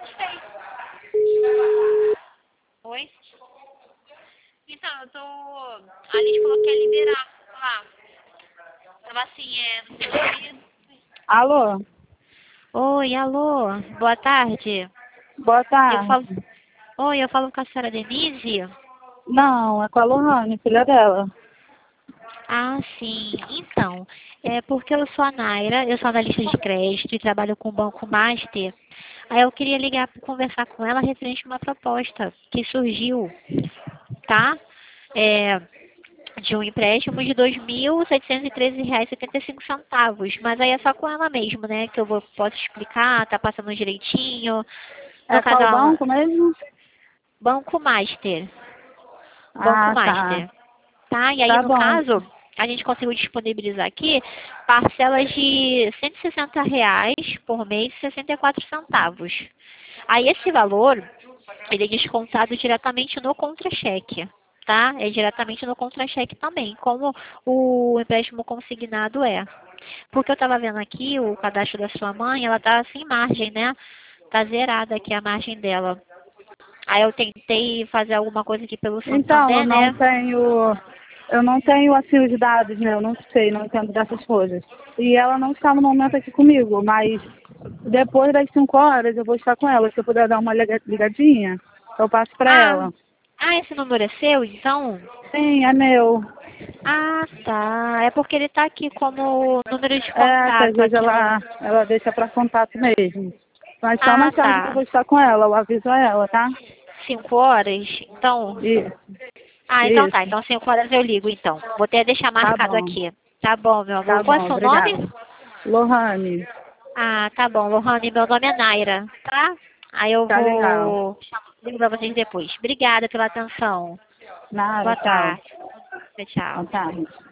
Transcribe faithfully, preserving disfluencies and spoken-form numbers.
Oi? Então, eu tô... A Liz falou que ia liberar lá. Tava assim, é... Não sei. Alô? Oi, alô. Boa tarde. Boa Eu tarde. falo... Oi, eu falo com a senhora Denise? Não, é com a Lohane, filha dela. Ah, sim. Então, é porque eu sou a Naira, eu sou analista de crédito e trabalho com o Banco Master. Aí eu queria ligar para conversar com ela referente a uma proposta que surgiu, tá? É, de um empréstimo de dois mil setecentos e treze reais e setenta e cinco centavos. Mas aí é só com ela mesmo, né? Que eu vou, posso explicar, tá passando direitinho. No É caso, qual ela, banco mesmo? Banco Master. Banco Ah, tá. Master. Tá? E aí, Tá no bom. caso, a gente conseguiu disponibilizar aqui parcelas de cento e sessenta reais por mês e sessenta e quatro centavos. Aí, esse valor, ele é descontado diretamente no contra-cheque, tá? É diretamente no contra-cheque também, como o empréstimo consignado é. Porque eu estava vendo aqui o cadastro da sua mãe, ela tá sem margem, né? Tá zerada aqui a margem dela. Aí eu tentei fazer alguma coisa aqui pelo Então, eu Santander, não né? tenho... Eu não tenho, assim, os dados, né? Eu não sei, não entendo dessas coisas. E ela não está no momento aqui comigo, mas depois das cinco horas eu vou estar com ela. Se eu puder dar uma liga- ligadinha, eu passo para Ah, ela. ah, esse número é seu, então? Sim, é meu. Ah, tá. É porque ele tá aqui como número de É, que às contato vezes aqui no... ela, ela deixa para contato mesmo. Mas só Ah, mais tarde que eu tá. vou estar com ela, eu aviso a ela, tá? Cinco horas? Então... Isso, Ah, então tá. isso. Então cinco horas eu ligo, então. Vou até deixar Tá marcado bom, aqui. Tá bom, meu amor. tá Qual é o bom, seu nome? obrigada. Lohane, Ah, tá bom, Lohane. Meu nome é Naira, tá? Aí eu tá legal. vou... Ligo pra vocês depois. Obrigada pela atenção. Nada, Boa tchau. tarde. Tchau, tchau. Boa tarde.